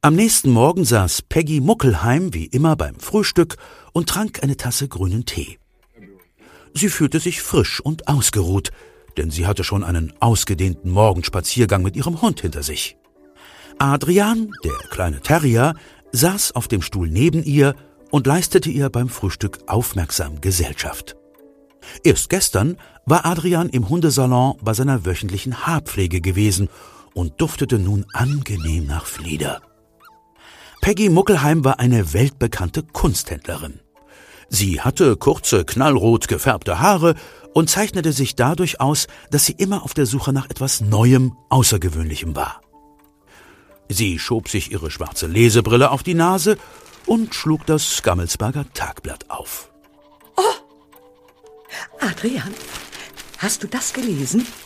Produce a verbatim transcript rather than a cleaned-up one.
Am nächsten Morgen saß Peggy Muckelheim wie immer beim Frühstück und trank eine Tasse grünen Tee. Sie fühlte sich frisch und ausgeruht, denn sie hatte schon einen ausgedehnten Morgenspaziergang mit ihrem Hund hinter sich. Adrian, der kleine Terrier, saß auf dem Stuhl neben ihr und leistete ihr beim Frühstück aufmerksam Gesellschaft. Erst gestern war Adrian im Hundesalon bei seiner wöchentlichen Haarpflege gewesen und duftete nun angenehm nach Flieder. Peggy Muckelheim war eine weltbekannte Kunsthändlerin. Sie hatte kurze, knallrot gefärbte Haare und zeichnete sich dadurch aus, dass sie immer auf der Suche nach etwas Neuem, Außergewöhnlichem war. Sie schob sich ihre schwarze Lesebrille auf die Nase und schlug das Gammelsberger Tagblatt auf. Oh, Adrian, hast du das gelesen?